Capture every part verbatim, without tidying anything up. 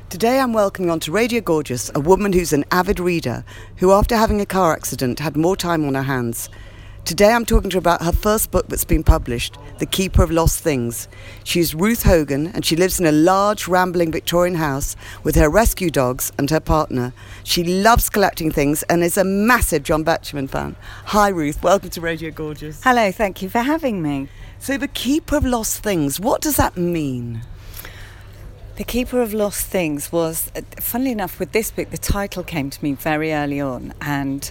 Today I'm welcoming onto Radio Gorgeous a woman who's an avid reader, who after having a car accident had more time on her hands. Today I'm talking to her about her first book that's been published, The Keeper of Lost Things. She's Ruth Hogan and she lives in a large, rambling Victorian house with her rescue dogs and her partner. She loves collecting things and is a massive John Betjeman fan. Hi Ruth, welcome to Radio Gorgeous. Hello, thank you for having me. So The Keeper of Lost Things, what does that mean? The Keeper of Lost Things was, funnily enough, with this book, the title came to me very early on, and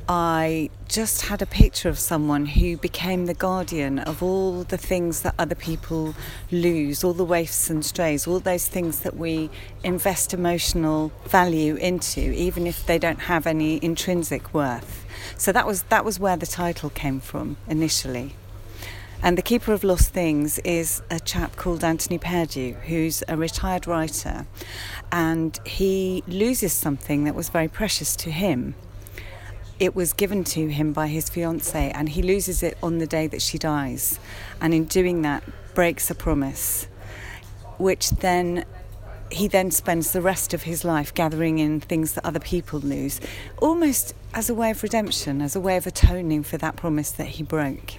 I just had a picture of someone who became the guardian of all the things that other people lose, all the waifs and strays, all those things that we invest emotional value into, even if they don't have any intrinsic worth. So that was that was where the title came from initially. And The Keeper of Lost Things is a chap called Anthony Perdue, who's a retired writer, and he loses something that was very precious to him. It was given to him by his fiancée, and he loses it on the day that she dies, and in doing that breaks a promise, which then he then spends the rest of his life gathering in things that other people lose, almost as a way of redemption, as a way of atoning for that promise that he broke.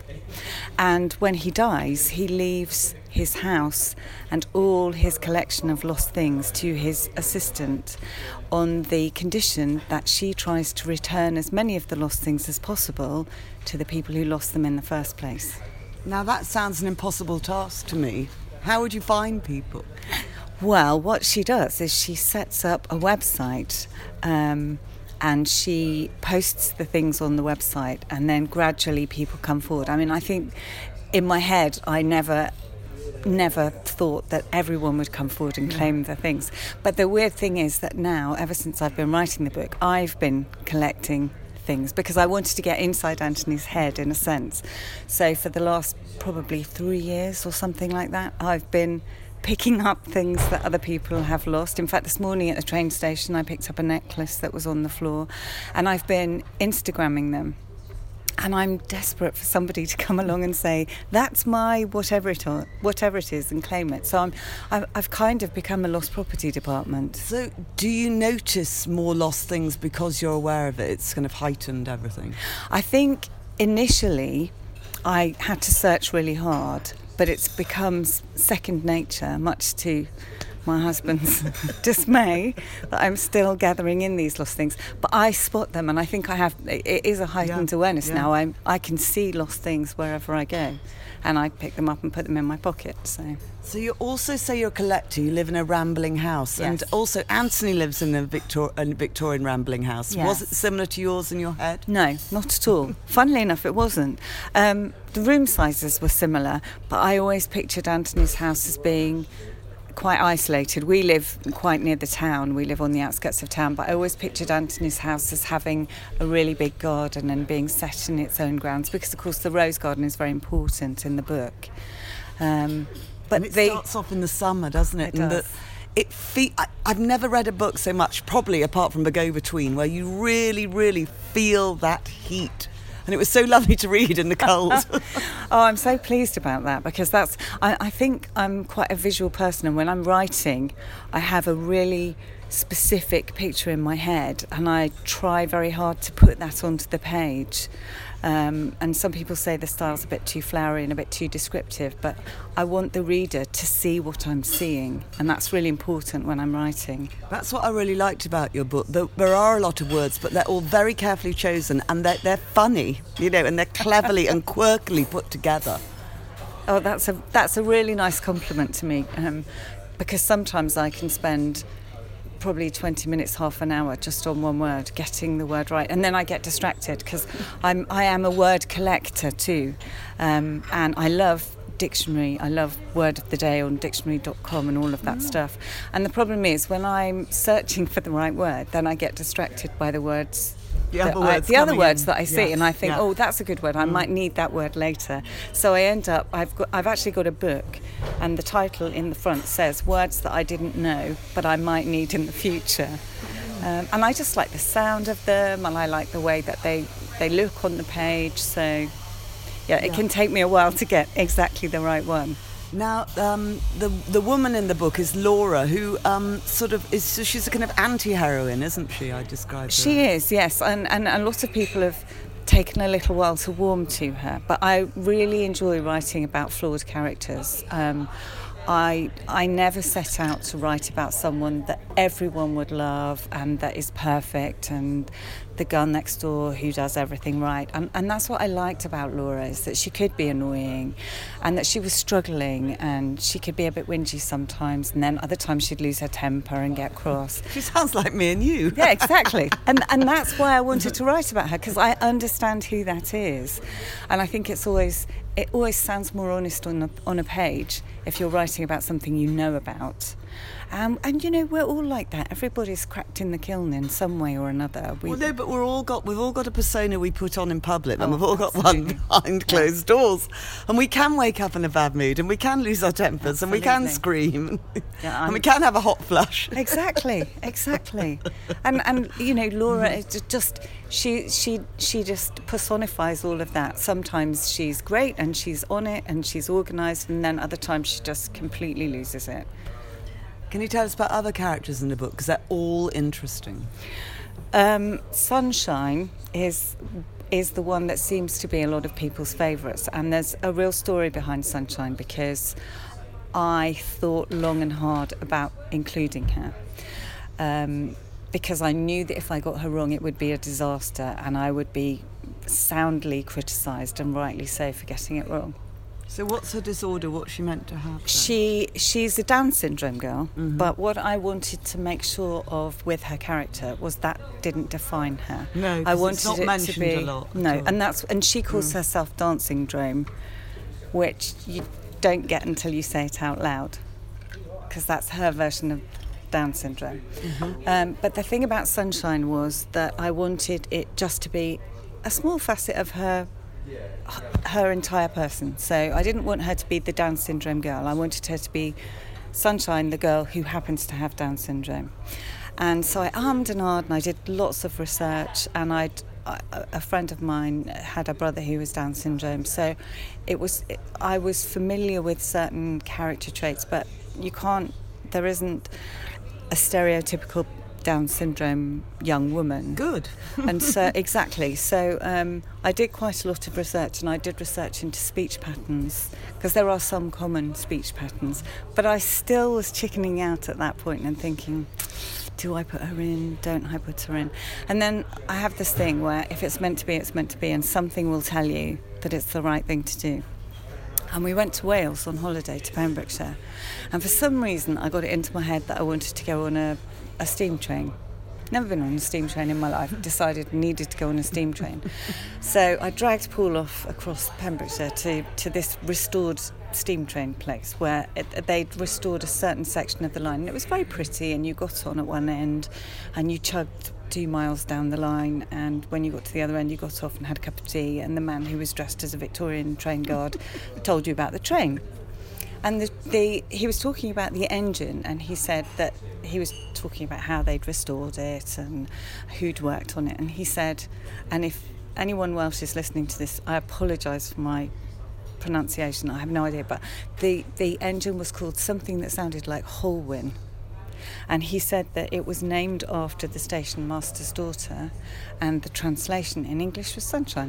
And when he dies, he leaves his house and all his collection of lost things to his assistant on the condition that she tries to return as many of the lost things as possible to the people who lost them in the first place. Now that sounds an impossible task to me. How would you find people? Well, what she does is she sets up a website um, and she posts the things on the website, and then gradually people come forward. I mean, I think in my head I never never thought that everyone would come forward and claim the things. But the weird thing is that now, ever since I've been writing the book, I've been collecting things because I wanted to get inside Anthony's head in a sense. So for the last probably three years or something like that, I've been picking up things that other people have lost. In fact, this morning at the train station I picked up a necklace that was on the floor, and I've been Instagramming them. And I'm desperate for somebody to come along and say, that's my whatever it or, whatever it is, and claim it. So I'm, I've, I've kind of become a lost property department. So do you notice more lost things because you're aware of it? It's kind of heightened everything. I think initially I had to search really hard, but it's become second nature, much to my husband's dismay, that I'm still gathering in these lost things. But I spot them, and I think I have, it is a heightened yeah, awareness yeah. now. I'm, I can see lost things wherever I go, and I pick them up and put them in my pocket. So so you also say you're a collector, you live in a rambling house, yes. and also Anthony lives in a, Victor, a Victorian rambling house. Yes. Was it similar to yours in your head? No, not at all. Funnily enough, it wasn't. Um, the room sizes were similar, but I always pictured Anthony's house as being quite isolated. We live quite near the town. We live on the outskirts of town, but I always pictured Anthony's house as having a really big garden and being set in its own grounds, because of course the rose garden is very important in the book. Um, but and it the, starts off in the summer, doesn't it? It and does. The, it fe- I, I've never read a book so much, probably apart from The Go-Between, where you really, really feel that heat. And it was so lovely to read in the cold. Oh, I'm so pleased about that, because that's, I, I think I'm quite a visual person, and when I'm writing, I have a really specific picture in my head, and I try very hard to put that onto the page. Um, and some people say the style's a bit too flowery and a bit too descriptive, but I want the reader to see what I'm seeing, and that's really important when I'm writing. That's what I really liked about your book. There are a lot of words, but they're all very carefully chosen, and they're, they're funny, you know, and they're cleverly and quirkily put together. Oh, that's a that's a really nice compliment to me, um, because sometimes I can spend probably twenty minutes, half an hour just on one word, getting the word right, and then I get distracted because I'm I am a word collector too, um, and I love dictionary. I love Word of the Day on dictionary dot com and all of that mm. stuff. And the problem is when I'm searching for the right word, then I get distracted by the words. The other I, words, the other words in. that I see, yeah. and I think, yeah. oh, that's a good word. I mm. might need that word later. So I end up, I've got, I've actually got a book, and the title in the front says words that I didn't know, but I might need in the future. Um, and I just like the sound of them, and I like the way that they, they look on the page. So, yeah, it yeah. can take me a while to get exactly the right one. Now, um, the the woman in the book is Laura, who um, sort of is. So she's a kind of anti-heroine, isn't she? I described her. She is, yes, and and a lot of people have taken a little while to warm to her. But I really enjoy writing about flawed characters. Um, I I never set out to write about someone that everyone would love and that is perfect and the girl next door who does everything right. And, and that's what I liked about Laura, is that she could be annoying and that she was struggling and she could be a bit whingy sometimes, and then other times she'd lose her temper and get cross. She sounds like me and you. Yeah, exactly. and and that's why I wanted to write about her, because I understand who that is. And I think it's always it always sounds more honest on a, on a page if you're writing about something you know about. Um, and you know, we're all like that. Everybody's cracked in the kiln in some way or another. We, well, no, but we're all got we've all got a persona we put on in public, and Oh, we've all got absolutely. one behind closed doors. And we can wake up in a bad mood, and we can lose our tempers, and we can Absolutely. scream, Yeah, and I'm- we can have a hot flush. Exactly, exactly. And and you know, Laura is ju- just she she she just personifies all of that. Sometimes she's great and she's on it and she's organised, and then other times she just completely loses it. Can you tell us about other characters in the book, because they're all interesting? Um, Sunshine is is the one that seems to be a lot of people's favourites, and there's a real story behind Sunshine, because I thought long and hard about including her, um, because I knew that if I got her wrong it would be a disaster and I would be soundly criticised, and rightly so, for getting it wrong. So what's her disorder? What's she meant to have then? She she's a Down syndrome girl, Mhm. but what I wanted to make sure of with her character was that didn't define her. No, 'cause I it's wanted not it mentioned to be a lot at no, all. and that's and she calls Mm. herself Down syndrome, which you don't get until you say it out loud, because that's her version of Down syndrome. Mm-hmm. Um, but the thing about Sunshine was that I wanted it just to be a small facet of her her entire person. So I didn't want her to be the Down syndrome girl. I wanted her to be Sunshine, the girl who happens to have Down syndrome. And so I armed and ahed, and I did lots of research, and I'd I, a friend of mine had a brother who was Down syndrome, so it was it, I was familiar with certain character traits, but you can't there isn't a stereotypical Down syndrome young woman. Good. And so exactly so um, I did quite a lot of research, and I did research into speech patterns, because there are some common speech patterns, but I still was chickening out at that point and thinking, do I put her in, don't I put her in? And then I have this thing where if it's meant to be, it's meant to be, and something will tell you that it's the right thing to do. And we went to Wales on holiday to Pembrokeshire, and for some reason I got it into my head that I wanted to go on a a steam train. Never been on a steam train in my life. Decided I needed to go on a steam train. So I dragged Paul off across Pembrokeshire to, to this restored steam train place where it, they'd restored a certain section of the line. And it was very pretty, and you got on at one end and you chugged two miles down the line, and when you got to the other end you got off and had a cup of tea, and the man who was dressed as a Victorian train guard told you about the train. And the, the, he was talking about the engine, and he said that he was talking about how they'd restored it and who'd worked on it. And he said, and if anyone Welsh is listening to this, I apologise for my pronunciation, I have no idea, but the, the engine was called something that sounded like Holwyn. And he said that it was named after the station master's daughter, and the translation in English was Sunshine.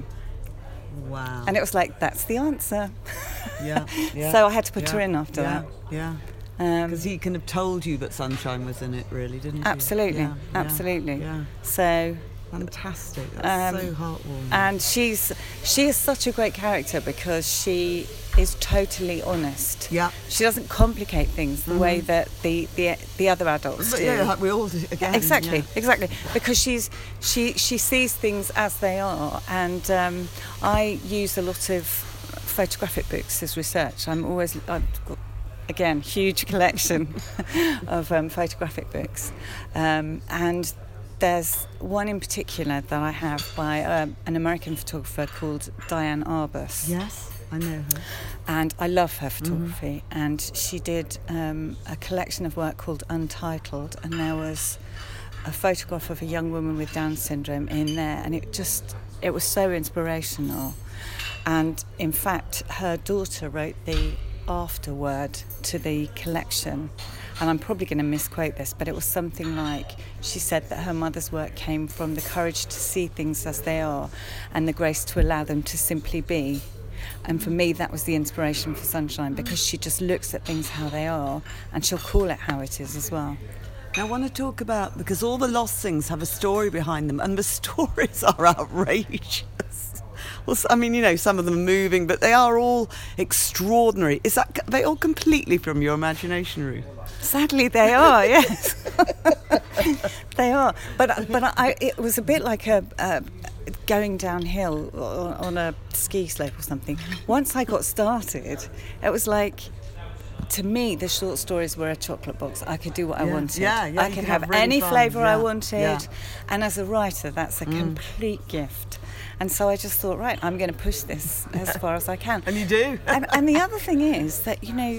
Wow. And it was like, that's the answer. Yeah, yeah. So I had to put yeah, her in after yeah, that. Yeah. Um, Because he kind of told you that Sunshine was in it, really, didn't he? Absolutely, Yeah, yeah, absolutely. Yeah. So, Fantastic. That's Um, so heartwarming. and she's she is such a great character because she is totally honest. Yeah. She doesn't complicate things the way that the, the the other adults But do. yeah, like we all do again. Exactly, yeah. exactly. Because she's she she sees things as they are, and um, I use a lot of photographic books as research. I'm always I've got, again, huge collection of um, photographic books, um, and there's one in particular that I have by um, an American photographer called Diane Arbus. Yes, I know her. And I love her photography. Mm-hmm. And she did um, a collection of work called Untitled, and there was a photograph of a young woman with Down syndrome in there, and it just it was so inspirational. And in fact, her daughter wrote the afterword to the collection, and I'm probably going to misquote this, but it was something like, she said that her mother's work came from the courage to see things as they are and the grace to allow them to simply be. And for me, that was the inspiration for Sunshine, because she just looks at things how they are, and she'll call it how it is as well. Now, I want to talk about, because all the lost things have a story behind them, and the stories are outrageous. Well, I mean, you know, some of them are moving, but they are all extraordinary. Is that, are they all completely from your imagination, Ruth? Sadly, they are, yes. They are. But but I, it was a bit like a, a going downhill on a ski slope or something. Once I got started, it was like, to me, the short stories were a chocolate box. I could do what yeah. I wanted. Yeah, yeah, I could have, have really any flavour yeah. I wanted. Yeah. And as a writer, that's a mm. complete gift. And so I just thought, right, I'm going to push this as far as I can. And you do. and, and the other thing is that, you know,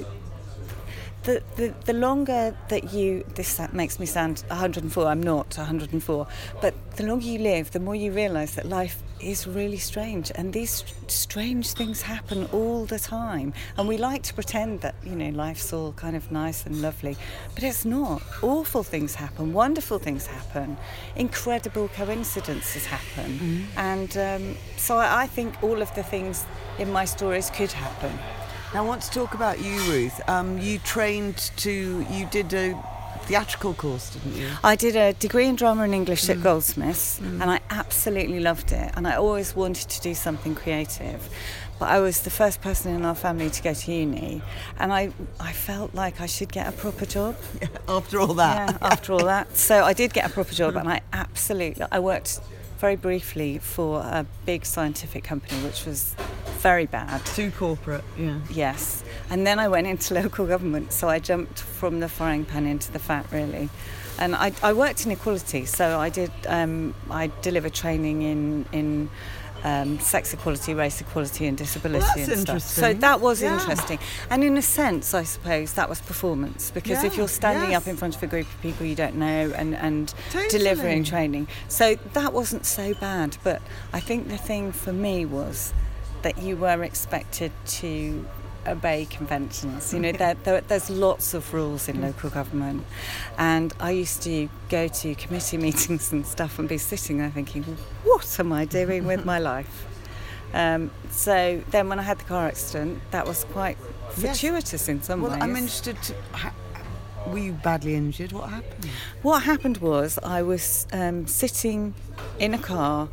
the, the, the longer that you, this makes me sound one hundred and four, I'm not one hundred and four, but the longer you live, the more you realise that life is really strange, and these strange things happen all the time, and we like to pretend that, you know, life's all kind of nice and lovely, but it's not. Awful things happen, wonderful things happen, incredible coincidences happen, mm-hmm. and um, so I, I think all of the things in my stories could happen. Now I want to talk about you, Ruth. Um, you trained to, you did a theatrical course, didn't you? I did a degree in drama and English mm. at Goldsmiths, mm. and I absolutely loved it, and I always wanted to do something creative, but I was the first person in our family to go to uni, and I, I felt like I should get a proper job. Yeah, after all that. Yeah, after all that. So I did get a proper job, and I absolutely, I worked very briefly for a big scientific company, which was very bad. Too corporate, yeah. Yes. And then I went into local government, so I jumped from the frying pan into the fat, really. And I, I worked in equality, so I did. Um, I delivered training in in um, sex equality, race equality, and disability well, that's and stuff. Interesting. So that was yeah. interesting. And in a sense, I suppose that was performance, because yeah. if you're standing yes. up in front of a group of people you don't know and and totally. delivering training, so that wasn't so bad. But I think the thing for me was that you were expected to obey conventions. You know, there, there, there's lots of rules in local government, and I used to go to committee meetings and stuff and be sitting there thinking, what am I doing with my life? Um, so then when I had the car accident, that was quite fortuitous yes. in some well, ways. I'm interested to... Ha- were you badly injured? What happened? What happened was I was um, sitting in a car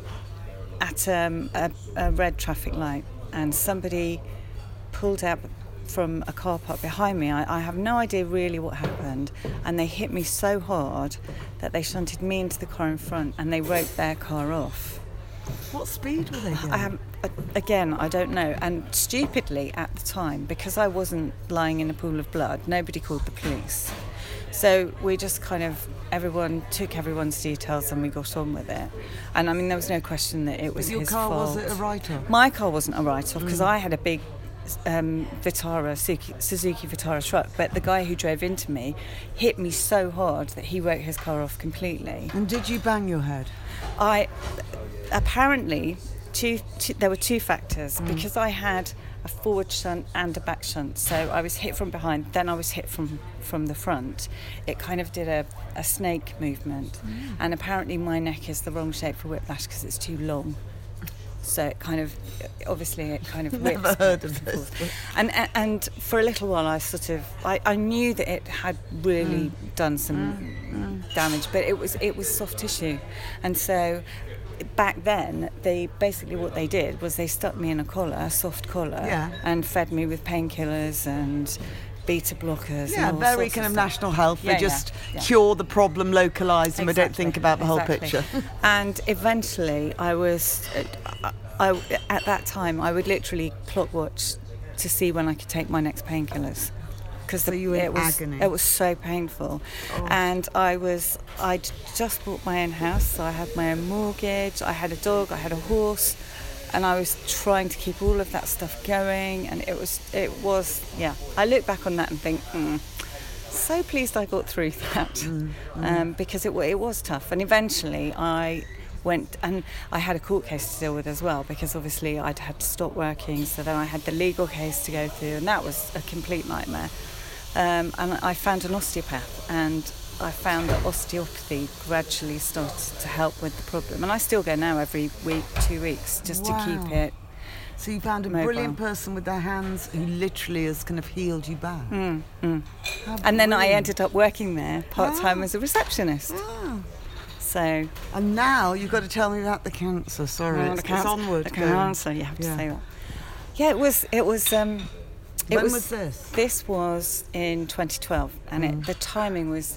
at um, a, a red traffic light, and somebody pulled out from a car park behind me. I, I have no idea really what happened, and they hit me so hard that they shunted me into the car in front, and they wrote their car off. What speed were they going? I have, again, I don't know. And stupidly at the time, because I wasn't lying in a pool of blood, nobody called the police. So we just kind of, everyone took everyone's details and we got on with it. And I mean, there was no question that it was your his car fault. was it a write-off? My car wasn't a write-off, because Mm. I had a big um, Vitara, Suzuki, Suzuki Vitara truck, but the guy who drove into me hit me so hard that he wrote his car off completely. And did you bang your head? I, apparently, two, two, there were two factors, Mm. because I had a forward shunt and a back shunt, so I was hit from behind, then I was hit from, from the front. It kind of did a, a snake movement, Mm. and apparently my neck is the wrong shape for whiplash because it's too long. So it kind of, obviously it kind of whips. Never heard of this. And, and and for a little while I sort of, I, I knew that it had really Mm. done some Mm. damage, but it was it was soft tissue. And so back then, they basically what they did was they stuck me in a collar, a soft collar, Yeah. and fed me with painkillers and beta blockers. Yeah, and all very sorts kind of, stuff. national health. Yeah, they just yeah, yeah. cure the problem, localise them. They don't think about the whole exactly. picture. And eventually, I was, I, I, at that time, I would literally clock watch to see when I could take my next painkillers. Because So you were in it was agony. it was so painful, Oh. and I was I'd just bought my own house, so I had my own mortgage, I had a dog, I had a horse, and I was trying to keep all of that stuff going, and it was it was yeah. I look back on that and think, mm, so pleased I got through that, Mm, mm. um, because it wa- it was tough, and eventually I went, and I had a court case to deal with as well, because obviously I'd had to stop working, so then I had the legal case to go through, and that was a complete nightmare. Um, and I found an osteopath, and I found that osteopathy gradually started to help with the problem. And I still go now every week, two weeks, just Wow. to keep it. So you found a mobile. brilliant person with their hands who literally has kind of healed you back. Mm, mm. How And then I brilliant. ended up working there part-time Ah. as a receptionist. Ah. So, And now you've got to tell me about the cancer. Sorry, oh, it's, the cancer, it's onward. the Go. cancer, you have to Yeah. say that. Yeah, it was, it was, um, it When was, was this? This was in twenty twelve, and Mm. it, the timing was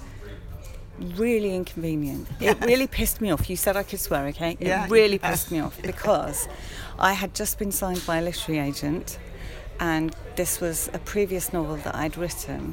really inconvenient. It really pissed me off. You said I could swear, okay? It Yeah. really pissed me off because I had just been signed by a literary agent, and this was a previous novel that I'd written,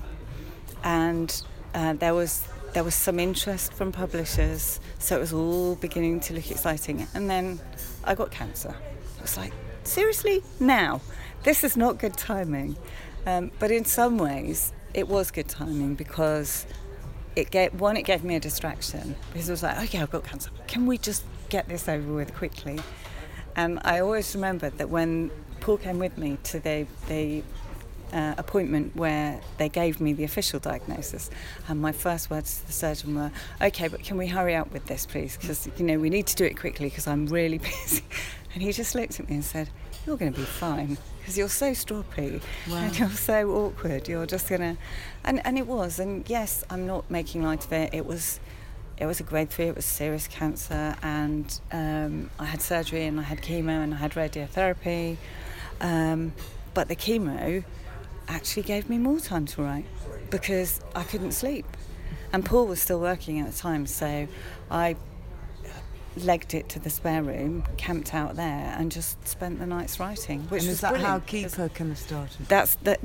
and uh, there was there was some interest from publishers, so it was all beginning to look exciting. And then I got cancer. I was like, seriously? Now? This is not good timing. Um, but in some ways, it was good timing because it gave, one, it gave me a distraction, because it was like, okay, I've got cancer. Can we just get this over with quickly? And I always remembered that when Paul came with me to the, the uh, appointment where they gave me the official diagnosis, and my first words to the surgeon were, okay, but can we hurry up with this, please? Because, you know, we need to do it quickly because I'm really busy. And he just looked at me and said, you're going to be fine, because you're so stroppy. Wow. And you're so awkward. You're just going to... And, and it was. And yes, I'm not making light of it. It was it was a grade three. It was serious cancer. And um, I had surgery, and I had chemo, and I had radiotherapy. Um, but the chemo actually gave me more time to write because I couldn't sleep. And Paul was still working at the time, so I legged it to the spare room, camped out there, and just spent the nights writing, which And was is that how brilliant. Keeper kind of started? That's that.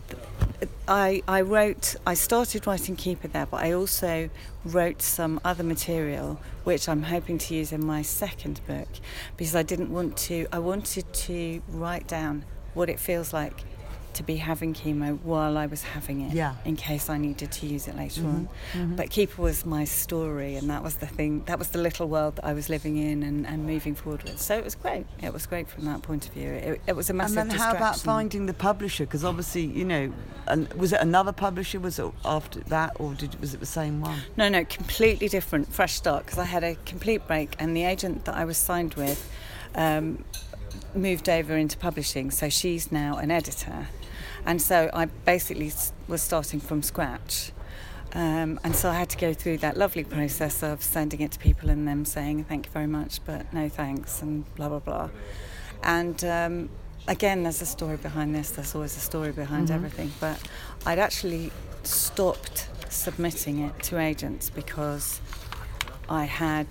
I I wrote. I started writing Keeper there, but I also wrote some other material, which I'm hoping to use in my second book, because I didn't want to. I wanted to write down what it feels like to be having chemo while I was having it, Yeah. in case I needed to use it later Mhm, on. mhm. But Keeper was my story, and that was the thing, that was the little world that I was living in and, and moving forward with. So it was great. It was great from that point of view. It, it was a massive And then how distraction. about finding the publisher? Because obviously, you know, and was it another publisher? Was it after that, or did, was it the same one? No, no, completely different, fresh start, because I had a complete break, and the agent that I was signed with um, moved over into publishing, so she's now an editor. And so I basically s- was starting from scratch. Um, and so I had to go through that lovely process of sending it to people and them saying, thank you very much, but no thanks, and blah, blah, blah. And um, again, there's a story behind this. There's always a story behind Mhm. everything. But I'd actually stopped submitting it to agents because I had...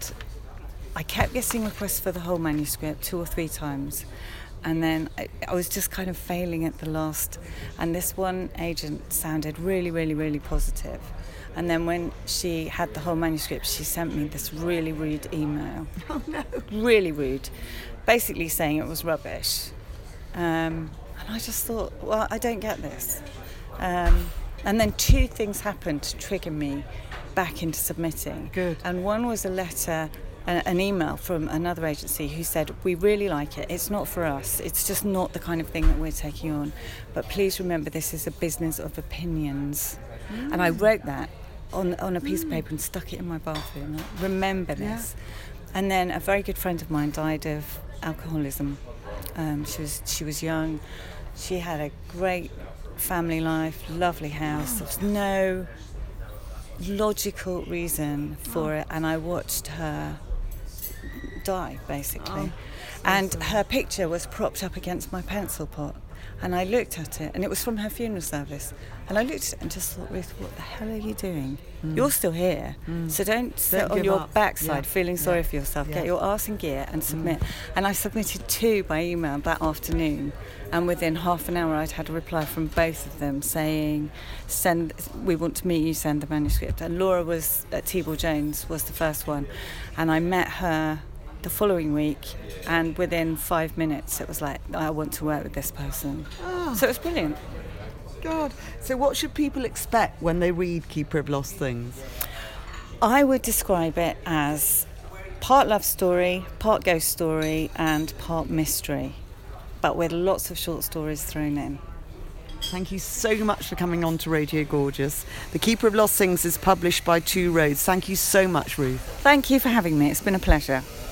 I kept getting requests for the whole manuscript two or three times. And then I, I was just kind of failing at the last. And this one agent sounded really, really, really positive. And then when she had the whole manuscript, she sent me this really rude email. Oh no! Really rude. Basically saying it was rubbish. Um, and I just thought, well, I don't get this. Um, and then two things happened to trigger me back into submitting. Good. And one was a letter, an email from another agency who said, we really like it, it's not for us, it's just not the kind of thing that we're taking on, but please remember this is a business of opinions. Mm. And I wrote that on on a piece mm. of paper and stuck it in my bathroom. Like, remember this. Yeah. And then a very good friend of mine died of alcoholism. Um, she was she was young, she had a great family life, lovely house, there was no logical reason for it, and I watched her die, basically. Oh, and so her picture was propped up against my pencil pot, and I looked at it, and it was from her funeral service, and I looked at it and just thought, Ruth, what the hell are you doing? Mm. You're still here, mm. so don't sit don't on your up. backside yeah. feeling sorry yeah. for yourself. Yeah. Get your arse in gear and submit. Mm. And I submitted two by email that afternoon, and within half an hour I'd had a reply from both of them saying, "Send, we want to meet you, send the manuscript." And Laura was at T-Ball Jones was the first one, and I met her the following week, and within five minutes it was like, I want to work with this person. Oh. So it was brilliant. God. So what should people expect when they read Keeper of Lost Things? I would describe it as part love story, part ghost story, and part mystery, but with lots of short stories thrown in. Thank you so much for coming on to Radio Gorgeous. The Keeper of Lost Things is published by Two Roads. Thank you so much, Ruth. Thank you for having me. It's been a pleasure.